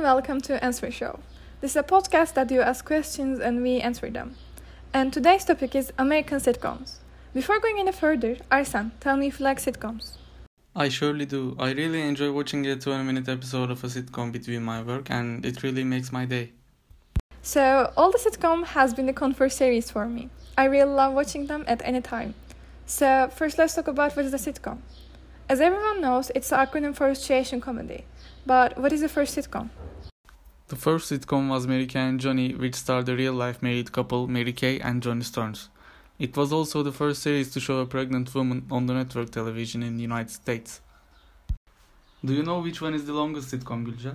welcome to Answer Show. This is a podcast that you ask questions and we answer them. And today's topic is American sitcoms. Before going any further, Arsan, tell me if you like sitcoms. I surely do. I really enjoy watching a 20-minute episode of a sitcom between my work, and it really makes my day. So, all the sitcom has been a comfort series for me. I really love watching them at any time. So, first let's talk about what is a sitcom. As everyone knows, it's an acronym for situation comedy. But what is the first sitcom? The first sitcom was Mary Kay and Johnny, which starred the real-life married couple Mary Kay and Johnny Stearns. It was also the first series to show a pregnant woman on the network television in the United States. Do you know which one is the longest sitcom, Gülce?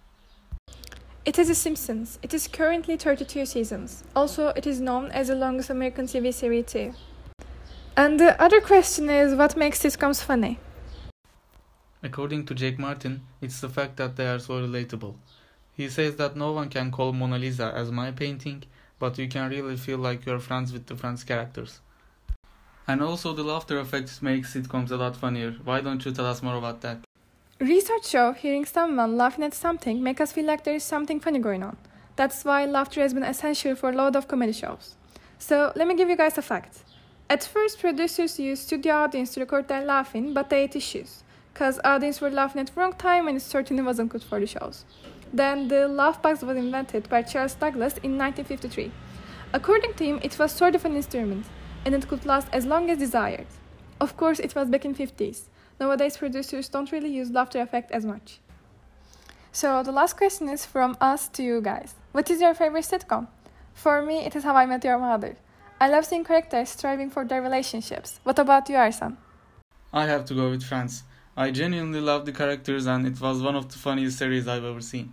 It is The Simpsons. It is currently 32 seasons. Also, it is known as the longest American TV series too. And the other question is, what makes sitcoms funny? According to Jake Martin, it's the fact that they are so relatable. He says that no one can call Mona Lisa as my painting, but you can really feel like you're friends with the Friends characters. And also the laughter effect makes sitcoms a lot funnier. Why don't you tell us more about that? Research show hearing someone laughing at something make us feel like there is something funny going on. That's why laughter has been essential for a lot of comedy shows. So let me give you guys a fact. At first, producers used studio audience to record their laughing, but they had issues, because audience were laughing at the wrong time and it certainly wasn't good for the shows. Then the laugh box was invented by Charles Douglas in 1953. According to him, it was sort of an instrument, and it could last as long as desired. Of course, it was back in 50s. Nowadays, producers don't really use laughter effect as much. So the last question is from us to you guys. What is your favorite sitcom? For me, it is How I Met Your Mother. I love seeing characters striving for their relationships. What about you, Arsan? I have to go with Friends. I genuinely love the characters and it was one of the funniest series I've ever seen.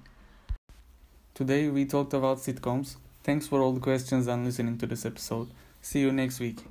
Today we talked about sitcoms. Thanks for all the questions and listening to this episode. See you next week.